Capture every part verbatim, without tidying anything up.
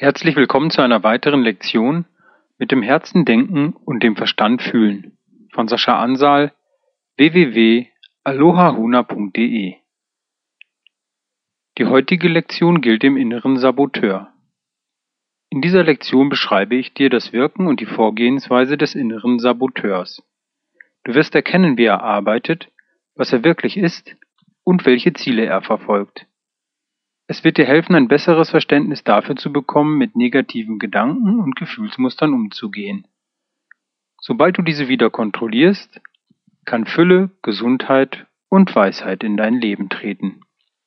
Herzlich willkommen zu einer weiteren Lektion mit dem Herzen denken und dem Verstand fühlen von Sascha Ansal, w w w punkt alohahuna punkt de. Die heutige Lektion gilt dem inneren Saboteur. In dieser Lektion beschreibe ich dir das Wirken und die Vorgehensweise des inneren Saboteurs. Du wirst erkennen, wie er arbeitet, was er wirklich ist und welche Ziele er verfolgt. Es wird dir helfen, ein besseres Verständnis dafür zu bekommen, mit negativen Gedanken und Gefühlsmustern umzugehen. Sobald du diese wieder kontrollierst, kann Fülle, Gesundheit und Weisheit in dein Leben treten.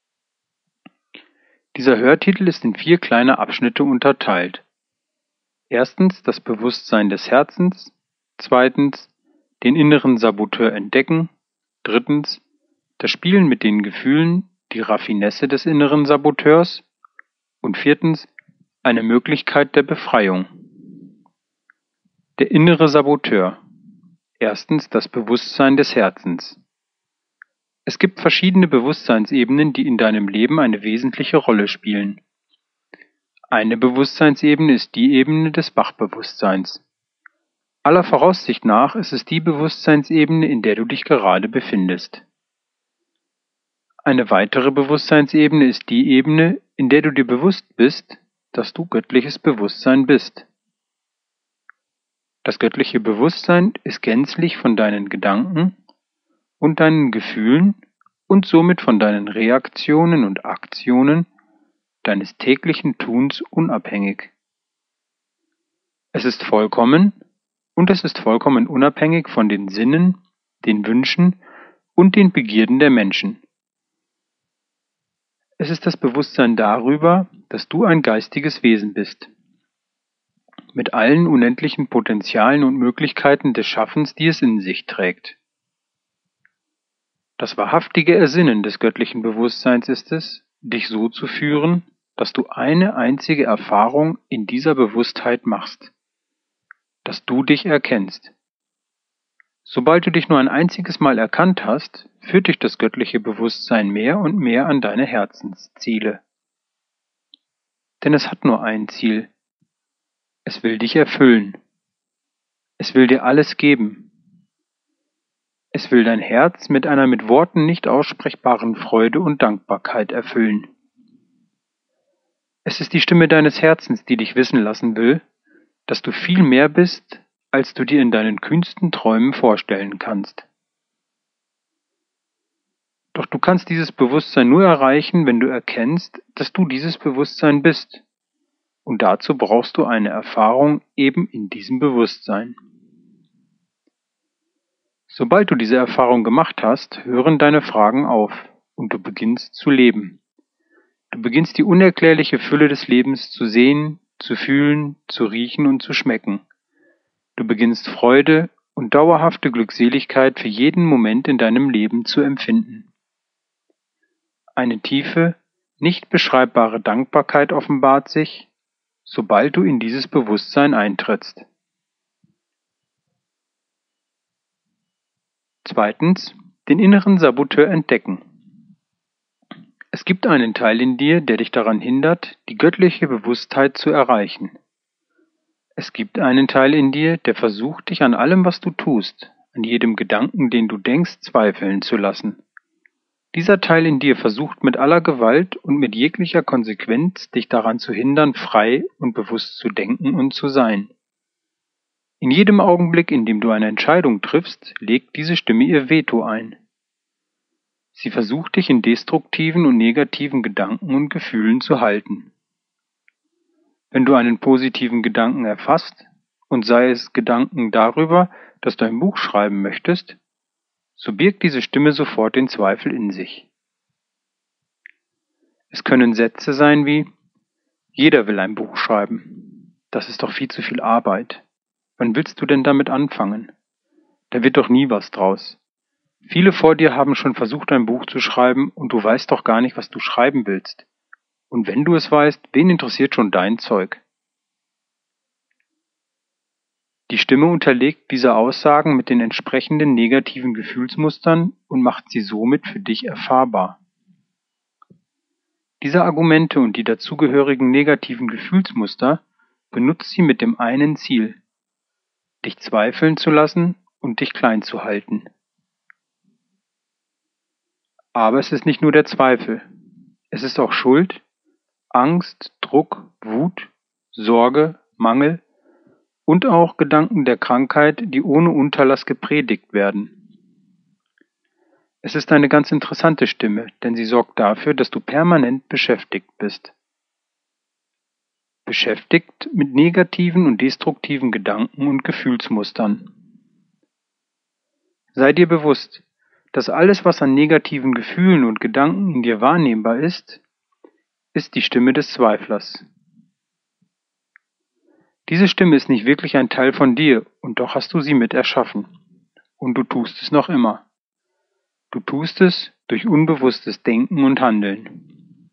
Dieser Hörtitel ist in vier kleine Abschnitte unterteilt. Erstens das Bewusstsein des Herzens, zweitens den inneren Saboteur entdecken, drittens das Spielen mit den Gefühlen, die Raffinesse des inneren Saboteurs und viertens eine Möglichkeit der Befreiung. Der innere Saboteur. Erstens das Bewusstsein des Herzens. Es gibt verschiedene Bewusstseinsebenen, die in deinem Leben eine wesentliche Rolle spielen. Eine Bewusstseinsebene ist die Ebene des Wachbewusstseins. Aller Voraussicht nach ist es die Bewusstseinsebene, in der du dich gerade befindest. Eine weitere Bewusstseinsebene ist die Ebene, in der du dir bewusst bist, dass du göttliches Bewusstsein bist. Das göttliche Bewusstsein ist gänzlich von deinen Gedanken und deinen Gefühlen und somit von deinen Reaktionen und Aktionen deines täglichen Tuns unabhängig. Es ist vollkommen und es ist vollkommen unabhängig von den Sinnen, den Wünschen und den Begierden der Menschen. Es ist das Bewusstsein darüber, dass du ein geistiges Wesen bist, mit allen unendlichen Potenzialen und Möglichkeiten des Schaffens, die es in sich trägt. Das wahrhaftige Ersinnen des göttlichen Bewusstseins ist es, dich so zu führen, dass du eine einzige Erfahrung in dieser Bewusstheit machst, dass du dich erkennst. Sobald du dich nur ein einziges Mal erkannt hast, führt dich das göttliche Bewusstsein mehr und mehr an deine Herzensziele. Denn es hat nur ein Ziel. Es will dich erfüllen. Es will dir alles geben. Es will dein Herz mit einer mit Worten nicht aussprechbaren Freude und Dankbarkeit erfüllen. Es ist die Stimme deines Herzens, die dich wissen lassen will, dass du viel mehr bist, als du dir in deinen kühnsten Träumen vorstellen kannst. Doch du kannst dieses Bewusstsein nur erreichen, wenn du erkennst, dass du dieses Bewusstsein bist. Und dazu brauchst du eine Erfahrung eben in diesem Bewusstsein. Sobald du diese Erfahrung gemacht hast, hören deine Fragen auf und du beginnst zu leben. Du beginnst die unerklärliche Fülle des Lebens zu sehen, zu fühlen, zu riechen und zu schmecken. Du beginnst Freude und dauerhafte Glückseligkeit für jeden Moment in deinem Leben zu empfinden. Eine tiefe, nicht beschreibbare Dankbarkeit offenbart sich, sobald du in dieses Bewusstsein eintrittst. Zweitens, den inneren Saboteur entdecken. Es gibt einen Teil in dir, der dich daran hindert, die göttliche Bewusstheit zu erreichen. Es gibt einen Teil in dir, der versucht, dich an allem, was du tust, an jedem Gedanken, den du denkst, zweifeln zu lassen. Dieser Teil in dir versucht mit aller Gewalt und mit jeglicher Konsequenz, dich daran zu hindern, frei und bewusst zu denken und zu sein. In jedem Augenblick, in dem du eine Entscheidung triffst, legt diese Stimme ihr Veto ein. Sie versucht, dich in destruktiven und negativen Gedanken und Gefühlen zu halten. Wenn du einen positiven Gedanken erfasst, und sei es Gedanken darüber, dass du ein Buch schreiben möchtest, so birgt diese Stimme sofort den Zweifel in sich. Es können Sätze sein wie: Jeder will ein Buch schreiben. Das ist doch viel zu viel Arbeit. Wann willst du denn damit anfangen? Da wird doch nie was draus. Viele vor dir haben schon versucht, ein Buch zu schreiben, und du weißt doch gar nicht, was du schreiben willst. Und wenn du es weißt, wen interessiert schon dein Zeug? Die Stimme unterlegt diese Aussagen mit den entsprechenden negativen Gefühlsmustern und macht sie somit für dich erfahrbar. Diese Argumente und die dazugehörigen negativen Gefühlsmuster benutzt sie mit dem einen Ziel: dich zweifeln zu lassen und dich klein zu halten. Aber es ist nicht nur der Zweifel. Es ist auch Schuld, Angst, Druck, Wut, Sorge, Mangel und auch Gedanken der Krankheit, die ohne Unterlass gepredigt werden. Es ist eine ganz interessante Stimme, denn sie sorgt dafür, dass du permanent beschäftigt bist. Beschäftigt mit negativen und destruktiven Gedanken und Gefühlsmustern. Sei dir bewusst, dass alles, was an negativen Gefühlen und Gedanken in dir wahrnehmbar ist, ist die Stimme des Zweiflers. Diese Stimme ist nicht wirklich ein Teil von dir, und doch hast du sie mit erschaffen. Und du tust es noch immer. Du tust es durch unbewusstes Denken und Handeln.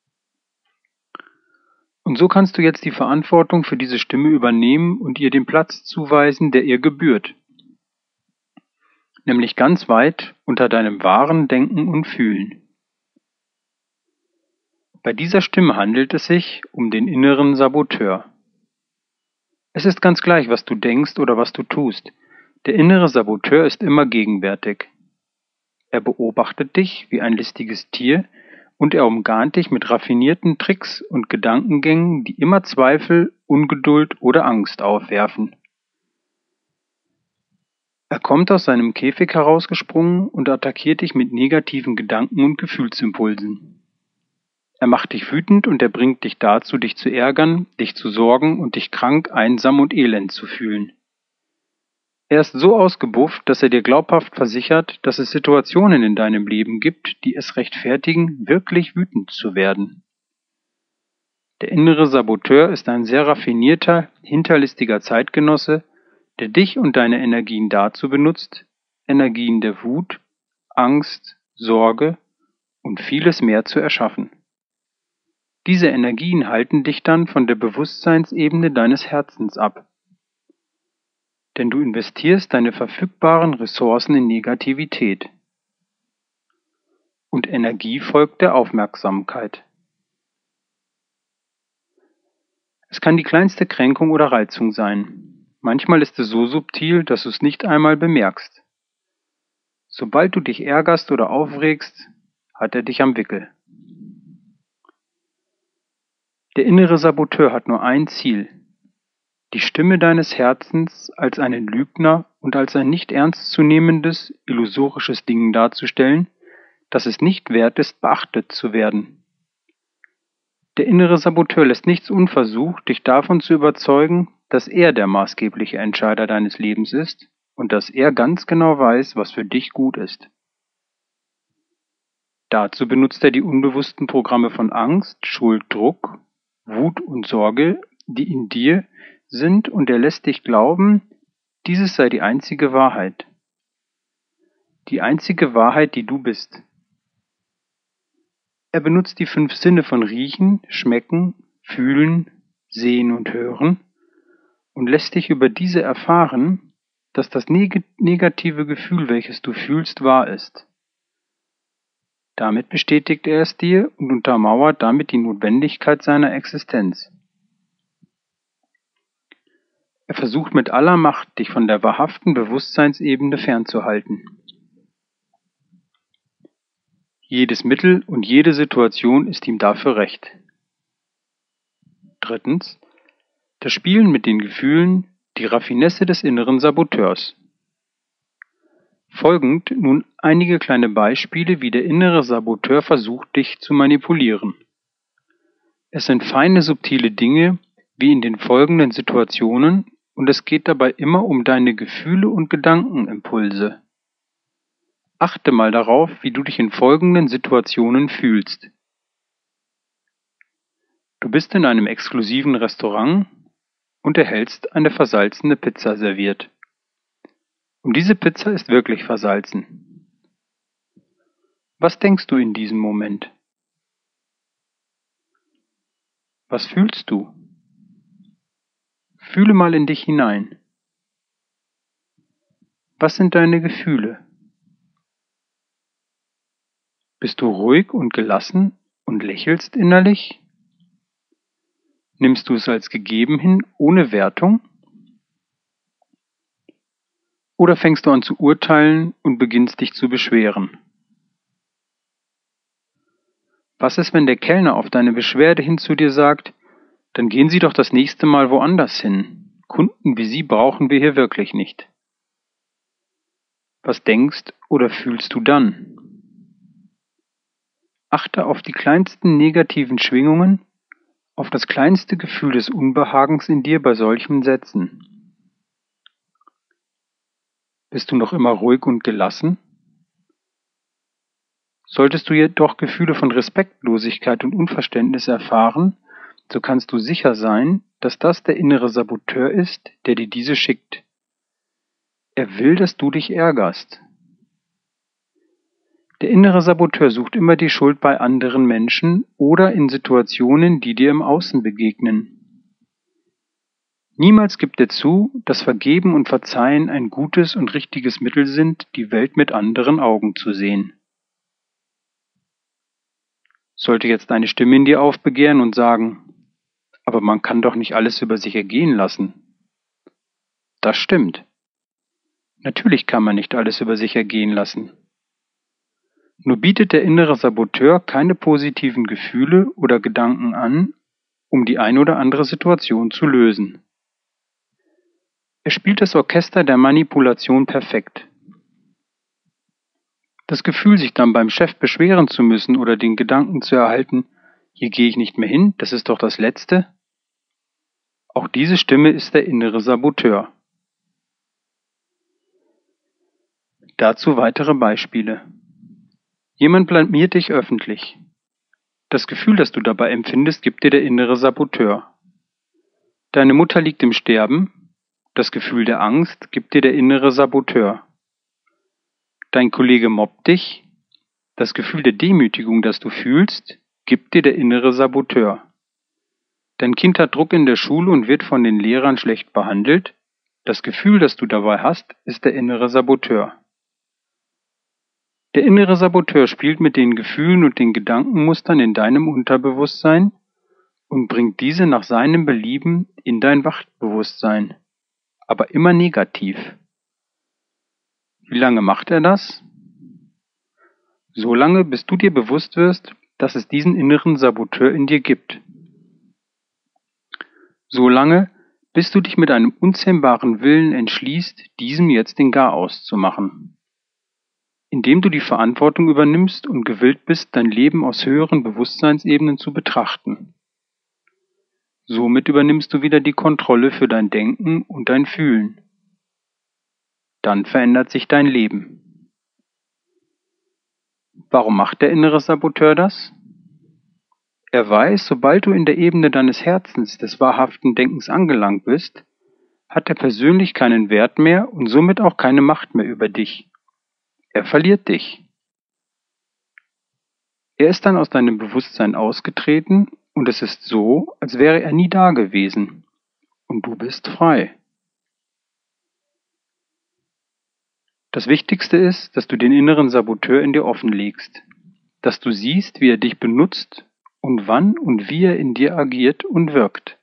Und so kannst du jetzt die Verantwortung für diese Stimme übernehmen und ihr den Platz zuweisen, der ihr gebührt. Nämlich ganz weit unter deinem wahren Denken und Fühlen. Bei dieser Stimme handelt es sich um den inneren Saboteur. Es ist ganz gleich, was du denkst oder was du tust. Der innere Saboteur ist immer gegenwärtig. Er beobachtet dich wie ein listiges Tier und er umgarnt dich mit raffinierten Tricks und Gedankengängen, die immer Zweifel, Ungeduld oder Angst aufwerfen. Er kommt aus seinem Käfig herausgesprungen und attackiert dich mit negativen Gedanken und Gefühlsimpulsen. Er macht dich wütend und er bringt dich dazu, dich zu ärgern, dich zu sorgen und dich krank, einsam und elend zu fühlen. Er ist so ausgebufft, dass er dir glaubhaft versichert, dass es Situationen in deinem Leben gibt, die es rechtfertigen, wirklich wütend zu werden. Der innere Saboteur ist ein sehr raffinierter, hinterlistiger Zeitgenosse, der dich und deine Energien dazu benutzt, Energien der Wut, Angst, Sorge und vieles mehr zu erschaffen. Diese Energien halten dich dann von der Bewusstseinsebene deines Herzens ab. Denn du investierst deine verfügbaren Ressourcen in Negativität. Und Energie folgt der Aufmerksamkeit. Es kann die kleinste Kränkung oder Reizung sein. Manchmal ist es so subtil, dass du es nicht einmal bemerkst. Sobald du dich ärgerst oder aufregst, hat er dich am Wickel. Der innere Saboteur hat nur ein Ziel: die Stimme deines Herzens als einen Lügner und als ein nicht ernstzunehmendes, illusorisches Ding darzustellen, das es nicht wert ist, beachtet zu werden. Der innere Saboteur lässt nichts unversucht, dich davon zu überzeugen, dass er der maßgebliche Entscheider deines Lebens ist und dass er ganz genau weiß, was für dich gut ist. Dazu benutzt er die unbewussten Programme von Angst, Schuld, Druck, Wut und Sorge, die in dir sind, und er lässt dich glauben, dieses sei die einzige Wahrheit. Die einzige Wahrheit, die du bist. Er benutzt die fünf Sinne von Riechen, Schmecken, Fühlen, Sehen und Hören und lässt dich über diese erfahren, dass das neg- negative Gefühl, welches du fühlst, wahr ist. Damit bestätigt er es dir und untermauert damit die Notwendigkeit seiner Existenz. Er versucht mit aller Macht, dich von der wahrhaften Bewusstseinsebene fernzuhalten. Jedes Mittel und jede Situation ist ihm dafür recht. Drittens. Das Spielen mit den Gefühlen, die Raffinesse des inneren Saboteurs. Folgend nun einige kleine Beispiele, wie der innere Saboteur versucht, dich zu manipulieren. Es sind feine, subtile Dinge, wie in den folgenden Situationen, und es geht dabei immer um deine Gefühle und Gedankenimpulse. Achte mal darauf, wie du dich in folgenden Situationen fühlst. Du bist in einem exklusiven Restaurant und erhältst eine versalzene Pizza serviert. Und diese Pizza ist wirklich versalzen. Was denkst du in diesem Moment? Was fühlst du? Fühle mal in dich hinein. Was sind deine Gefühle? Bist du ruhig und gelassen und lächelst innerlich? Nimmst du es als gegeben hin, ohne Wertung? Oder fängst du an zu urteilen und beginnst dich zu beschweren? Was ist, wenn der Kellner auf deine Beschwerde hin zu dir sagt, dann gehen Sie doch das nächste Mal woanders hin. Kunden wie Sie brauchen wir hier wirklich nicht. Was denkst oder fühlst du dann? Achte auf die kleinsten negativen Schwingungen, auf das kleinste Gefühl des Unbehagens in dir bei solchen Sätzen. Bist du noch immer ruhig und gelassen? Solltest du jedoch Gefühle von Respektlosigkeit und Unverständnis erfahren, so kannst du sicher sein, dass das der innere Saboteur ist, der dir diese schickt. Er will, dass du dich ärgerst. Der innere Saboteur sucht immer die Schuld bei anderen Menschen oder in Situationen, die dir im Außen begegnen. Niemals gibt er zu, dass Vergeben und Verzeihen ein gutes und richtiges Mittel sind, die Welt mit anderen Augen zu sehen. Sollte jetzt eine Stimme in dir aufbegehren und sagen, aber man kann doch nicht alles über sich ergehen lassen. Das stimmt. Natürlich kann man nicht alles über sich ergehen lassen. Nur bietet der innere Saboteur keine positiven Gefühle oder Gedanken an, um die ein oder andere Situation zu lösen. Er spielt das Orchester der Manipulation perfekt. Das Gefühl, sich dann beim Chef beschweren zu müssen oder den Gedanken zu erhalten, hier gehe ich nicht mehr hin, das ist doch das Letzte. Auch diese Stimme ist der innere Saboteur. Dazu weitere Beispiele. Jemand blamiert dich öffentlich. Das Gefühl, das du dabei empfindest, gibt dir der innere Saboteur. Deine Mutter liegt im Sterben. Das Gefühl der Angst gibt dir der innere Saboteur. Dein Kollege mobbt dich. Das Gefühl der Demütigung, das du fühlst, gibt dir der innere Saboteur. Dein Kind hat Druck in der Schule und wird von den Lehrern schlecht behandelt. Das Gefühl, das du dabei hast, ist der innere Saboteur. Der innere Saboteur spielt mit den Gefühlen und den Gedankenmustern in deinem Unterbewusstsein und bringt diese nach seinem Belieben in dein Wachbewusstsein, aber immer negativ. Wie lange macht er das? So lange, bis du dir bewusst wirst, dass es diesen inneren Saboteur in dir gibt. So lange, bis du dich mit einem unzähmbaren Willen entschließt, diesem jetzt den Garaus zu machen. Indem du die Verantwortung übernimmst und gewillt bist, dein Leben aus höheren Bewusstseinsebenen zu betrachten. Somit übernimmst du wieder die Kontrolle für dein Denken und dein Fühlen. Dann verändert sich dein Leben. Warum macht der innere Saboteur das? Er weiß, sobald du in der Ebene deines Herzens, des wahrhaften Denkens angelangt bist, hat er persönlich keinen Wert mehr und somit auch keine Macht mehr über dich. Er verliert dich. Er ist dann aus deinem Bewusstsein ausgetreten und es ist so, als wäre er nie da gewesen und du bist frei. Das Wichtigste ist, dass du den inneren Saboteur in dir offenlegst, dass du siehst, wie er dich benutzt und wann und wie er in dir agiert und wirkt.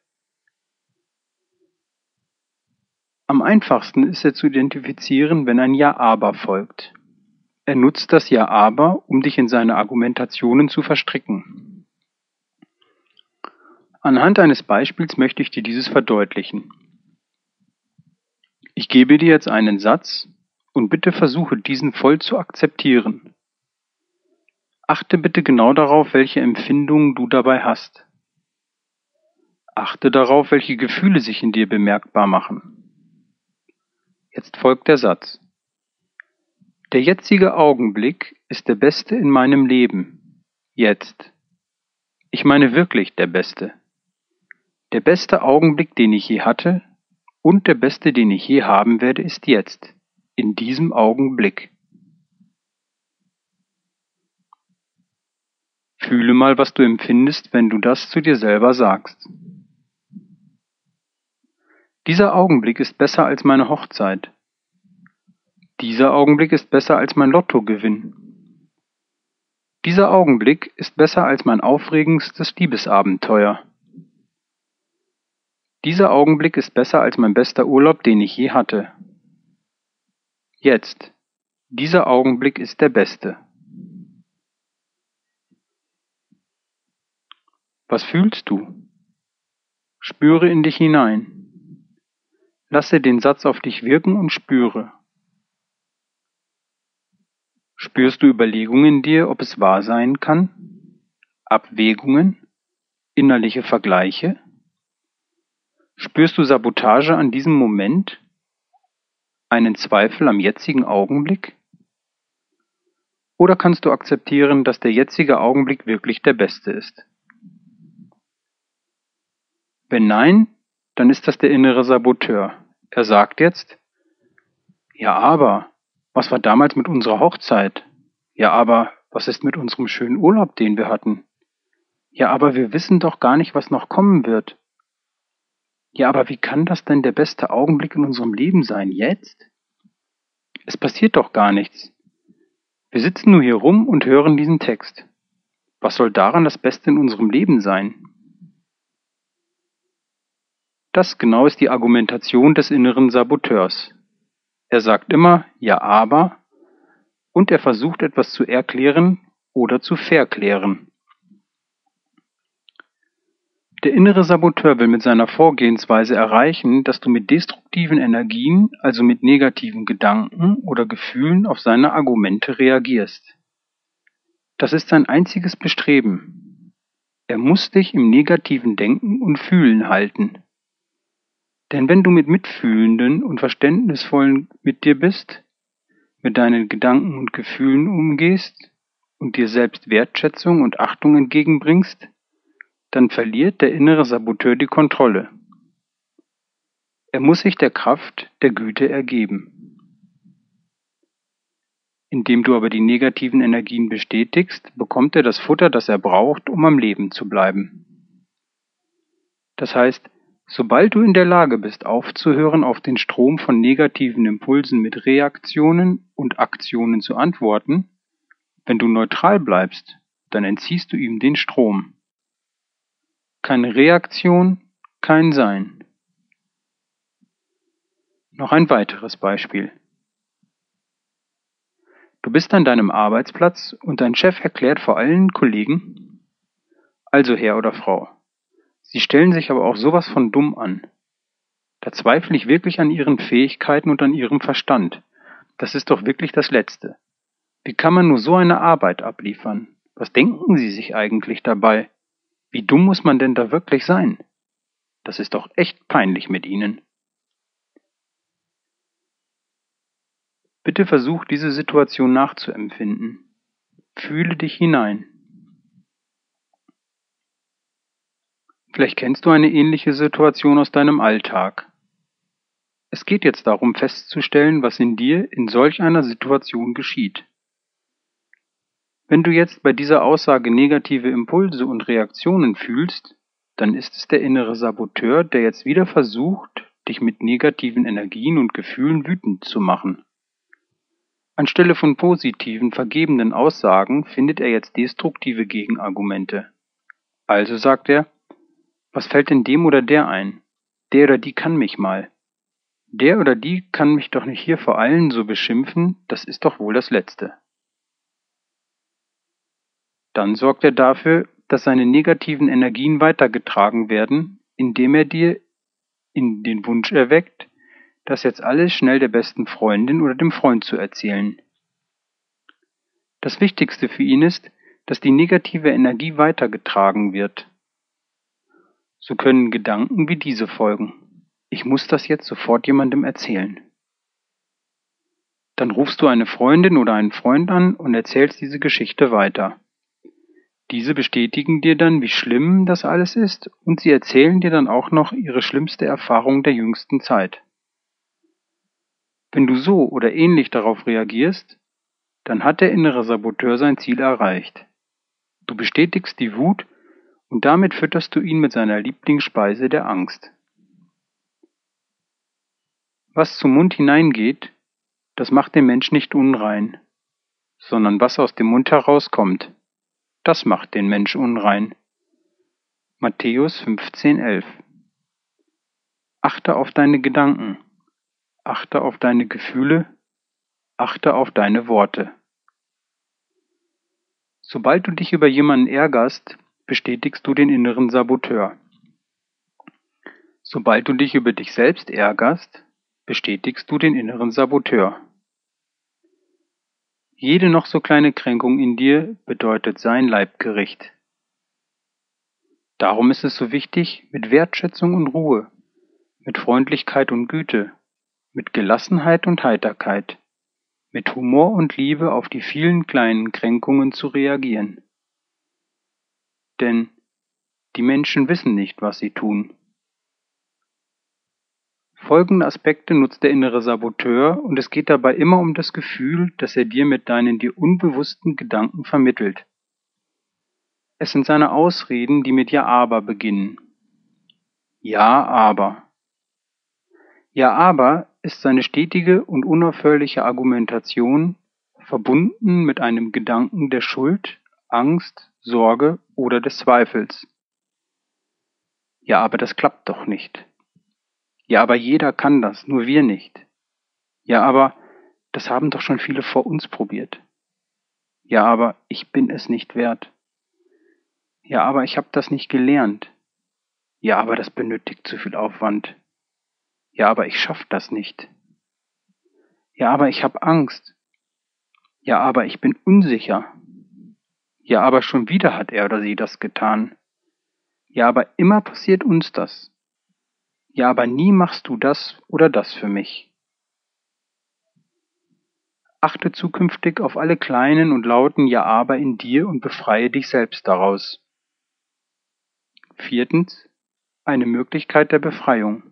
Am einfachsten ist er zu identifizieren, wenn ein Ja-Aber folgt. Er nutzt das Ja-Aber, um dich in seine Argumentationen zu verstricken. Anhand eines Beispiels möchte ich dir dieses verdeutlichen. Ich gebe dir jetzt einen Satz und bitte versuche, diesen voll zu akzeptieren. Achte bitte genau darauf, welche Empfindungen du dabei hast. Achte darauf, welche Gefühle sich in dir bemerkbar machen. Jetzt folgt der Satz. Der jetzige Augenblick ist der beste in meinem Leben. Jetzt. Ich meine wirklich der beste. Der beste Augenblick, den ich je hatte, und der beste, den ich je haben werde, ist jetzt. In diesem Augenblick. Fühle mal, was du empfindest, wenn du das zu dir selber sagst. Dieser Augenblick ist besser als meine Hochzeit. Dieser Augenblick ist besser als mein Lottogewinn. Dieser Augenblick ist besser als mein aufregendstes Liebesabenteuer. Dieser Augenblick ist besser als mein bester Urlaub, den ich je hatte. Jetzt. Dieser Augenblick ist der beste. Was fühlst du? Spüre in dich hinein. Lasse den Satz auf dich wirken und spüre. Spürst du Überlegungen in dir, ob es wahr sein kann? Abwägungen? Innerliche Vergleiche? Spürst du Sabotage an diesem Moment? Einen Zweifel am jetzigen Augenblick? Oder kannst du akzeptieren, dass der jetzige Augenblick wirklich der beste ist? Wenn nein, dann ist das der innere Saboteur. Er sagt jetzt, ja aber, was war damals mit unserer Hochzeit? Ja aber, was ist mit unserem schönen Urlaub, den wir hatten? Ja aber, wir wissen doch gar nicht, was noch kommen wird. Ja aber, wie kann das denn der beste Augenblick in unserem Leben sein, jetzt? Es passiert doch gar nichts. Wir sitzen nur hier rum und hören diesen Text. Was soll daran das Beste in unserem Leben sein? Das genau ist die Argumentation des inneren Saboteurs. Er sagt immer, ja aber, und er versucht etwas zu erklären oder zu verklären. Der innere Saboteur will mit seiner Vorgehensweise erreichen, dass du mit destruktiven Energien, also mit negativen Gedanken oder Gefühlen auf seine Argumente reagierst. Das ist sein einziges Bestreben. Er muss dich im negativen Denken und Fühlen halten. Denn wenn du mit mitfühlenden und verständnisvollen mit dir bist, mit deinen Gedanken und Gefühlen umgehst und dir selbst Wertschätzung und Achtung entgegenbringst, dann verliert der innere Saboteur die Kontrolle. Er muss sich der Kraft der Güte ergeben. Indem du aber die negativen Energien bestätigst, bekommt er das Futter, das er braucht, um am Leben zu bleiben. Das heißt, sobald du in der Lage bist, aufzuhören, auf den Strom von negativen Impulsen mit Reaktionen und Aktionen zu antworten, wenn du neutral bleibst, dann entziehst du ihm den Strom. Keine Reaktion, kein Sein. Noch ein weiteres Beispiel. Du bist an deinem Arbeitsplatz und dein Chef erklärt vor allen Kollegen, also Herr oder Frau, Sie stellen sich aber auch sowas von dumm an. Da zweifle ich wirklich an Ihren Fähigkeiten und an Ihrem Verstand. Das ist doch wirklich das Letzte. Wie kann man nur so eine Arbeit abliefern? Was denken Sie sich eigentlich dabei? Wie dumm muss man denn da wirklich sein? Das ist doch echt peinlich mit Ihnen. Bitte versuch, diese Situation nachzuempfinden. Fühle dich hinein. Vielleicht kennst du eine ähnliche Situation aus deinem Alltag. Es geht jetzt darum festzustellen, was in dir in solch einer Situation geschieht. Wenn du jetzt bei dieser Aussage negative Impulse und Reaktionen fühlst, dann ist es der innere Saboteur, der jetzt wieder versucht, dich mit negativen Energien und Gefühlen wütend zu machen. Anstelle von positiven, vergebenden Aussagen findet er jetzt destruktive Gegenargumente. Also sagt er, was fällt denn dem oder der ein? Der oder die kann mich mal. Der oder die kann mich doch nicht hier vor allen so beschimpfen, das ist doch wohl das Letzte. Dann sorgt er dafür, dass seine negativen Energien weitergetragen werden, indem er dir in den Wunsch erweckt, das jetzt alles schnell der besten Freundin oder dem Freund zu erzählen. Das Wichtigste für ihn ist, dass die negative Energie weitergetragen wird. So können Gedanken wie diese folgen. Ich muss das jetzt sofort jemandem erzählen. Dann rufst du eine Freundin oder einen Freund an und erzählst diese Geschichte weiter. Diese bestätigen dir dann, wie schlimm das alles ist, und sie erzählen dir dann auch noch ihre schlimmste Erfahrung der jüngsten Zeit. Wenn du so oder ähnlich darauf reagierst, dann hat der innere Saboteur sein Ziel erreicht. Du bestätigst die Wut und damit fütterst du ihn mit seiner Lieblingsspeise der Angst. Was zum Mund hineingeht, das macht den Mensch nicht unrein, sondern was aus dem Mund herauskommt, Das macht den Mensch unrein. Matthäus fünfzehn elf. Achte auf deine Gedanken, achte auf deine Gefühle, achte auf deine Worte. Sobald du dich über jemanden ärgerst, bestätigst du den inneren Saboteur. Sobald du dich über dich selbst ärgerst, bestätigst du den inneren Saboteur. Jede noch so kleine Kränkung in dir bedeutet sein Leibgericht. Darum ist es so wichtig, mit Wertschätzung und Ruhe, mit Freundlichkeit und Güte, mit Gelassenheit und Heiterkeit, mit Humor und Liebe auf die vielen kleinen Kränkungen zu reagieren. Denn die Menschen wissen nicht, was sie tun. Folgende Aspekte nutzt der innere Saboteur, und es geht dabei immer um das Gefühl, das er dir mit deinen dir unbewussten Gedanken vermittelt. Es sind seine Ausreden, die mit Ja, aber beginnen. Ja, aber. Ja, aber ist seine stetige und unaufhörliche Argumentation, verbunden mit einem Gedanken der Schuld, Angst, Sorge oder des Zweifels. Ja, aber das klappt doch nicht. Ja, aber jeder kann das, nur wir nicht. Ja, aber das haben doch schon viele vor uns probiert. Ja, aber ich bin es nicht wert. Ja, aber ich habe das nicht gelernt. Ja, aber das benötigt zu viel Aufwand. Ja, aber ich schaff das nicht. Ja, aber ich habe Angst. Ja, aber ich bin unsicher. Ja, aber schon wieder hat er oder sie das getan. Ja, aber immer passiert uns das. Ja, aber nie machst du das oder das für mich. Achte zukünftig auf alle kleinen und lauten Ja-Aber in dir und befreie dich selbst daraus. Viertens. Eine Möglichkeit der Befreiung.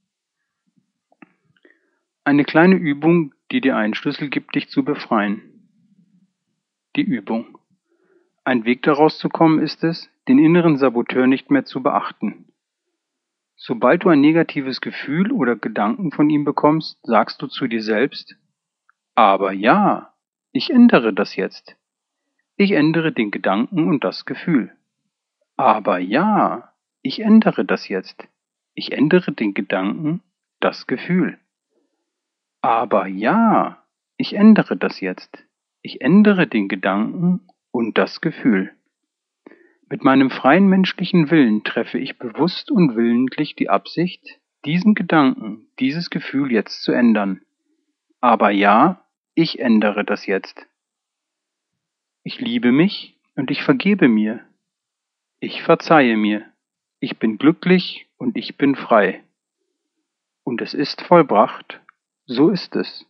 Eine kleine Übung, die dir einen Schlüssel gibt, dich zu befreien. Die Übung. Ein Weg daraus zu kommen ist es, den inneren Saboteur nicht mehr zu beachten. Sobald du ein negatives Gefühl oder Gedanken von ihm bekommst, sagst du zu dir selbst, aber ja, ich ändere das jetzt. Ich ändere den Gedanken und das Gefühl. Aber ja, ich ändere das jetzt. Ich ändere den Gedanken, das Gefühl. Aber ja, ich ändere das jetzt. Ich ändere den Gedanken und das Gefühl. Mit meinem freien menschlichen Willen treffe ich bewusst und willentlich die Absicht, diesen Gedanken, dieses Gefühl jetzt zu ändern. Aber ja, ich ändere das jetzt. Ich liebe mich und ich vergebe mir. Ich verzeihe mir. Ich bin glücklich und ich bin frei. Und es ist vollbracht. So ist es.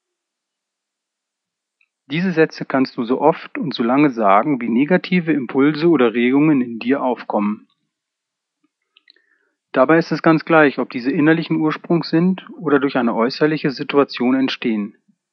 Diese Sätze kannst du so oft und so lange sagen, wie negative Impulse oder Regungen in dir aufkommen. Dabei ist es ganz gleich, ob diese innerlichen Ursprungs sind oder durch eine äußerliche Situation entstehen.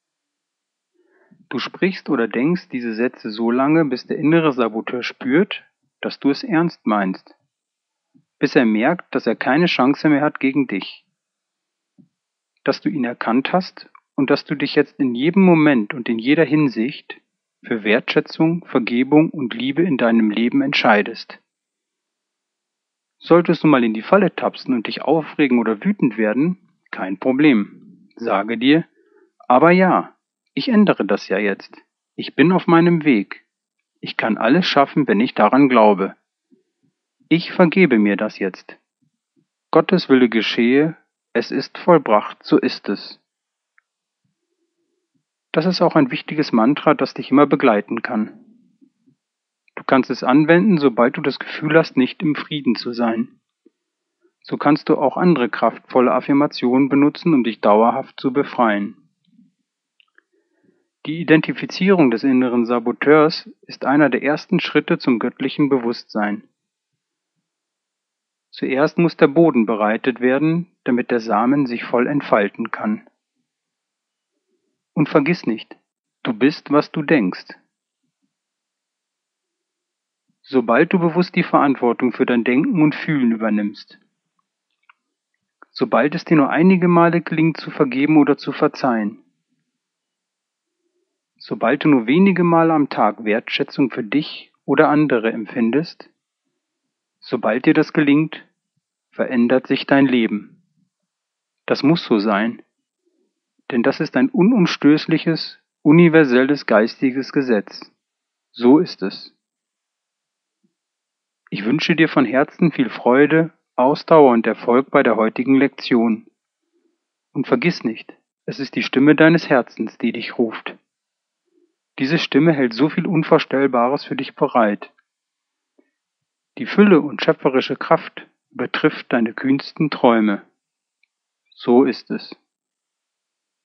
Du sprichst oder denkst diese Sätze so lange, bis der innere Saboteur spürt, dass du es ernst meinst. Bis er merkt, dass er keine Chance mehr hat gegen dich. Dass du ihn erkannt hast und dass du dich jetzt in jedem Moment und in jeder Hinsicht für Wertschätzung, Vergebung und Liebe in deinem Leben entscheidest. Solltest du mal in die Falle tapsen und dich aufregen oder wütend werden, kein Problem. Sage dir, aber ja, ich ändere das ja jetzt. Ich bin auf meinem Weg. Ich kann alles schaffen, wenn ich daran glaube. Ich vergebe mir das jetzt. Gottes Wille geschehe, es ist vollbracht, so ist es. Das ist auch ein wichtiges Mantra, das dich immer begleiten kann. Du kannst es anwenden, sobald du das Gefühl hast, nicht im Frieden zu sein. So kannst du auch andere kraftvolle Affirmationen benutzen, um dich dauerhaft zu befreien. Die Identifizierung des inneren Saboteurs ist einer der ersten Schritte zum göttlichen Bewusstsein. Zuerst muss der Boden bereitet werden, damit der Samen sich voll entfalten kann. Und vergiss nicht, du bist, was du denkst. Sobald du bewusst die Verantwortung für dein Denken und Fühlen übernimmst, sobald es dir nur einige Male gelingt zu vergeben oder zu verzeihen, sobald du nur wenige Male am Tag Wertschätzung für dich oder andere empfindest, sobald dir das gelingt, verändert sich dein Leben. Das muss so sein, denn das ist ein unumstößliches, universelles geistiges Gesetz. So ist es. Ich wünsche dir von Herzen viel Freude, Ausdauer und Erfolg bei der heutigen Lektion. Und vergiss nicht, es ist die Stimme deines Herzens, die dich ruft. Diese Stimme hält so viel Unvorstellbares für dich bereit. Die Fülle und schöpferische Kraft übertrifft deine kühnsten Träume. So ist es.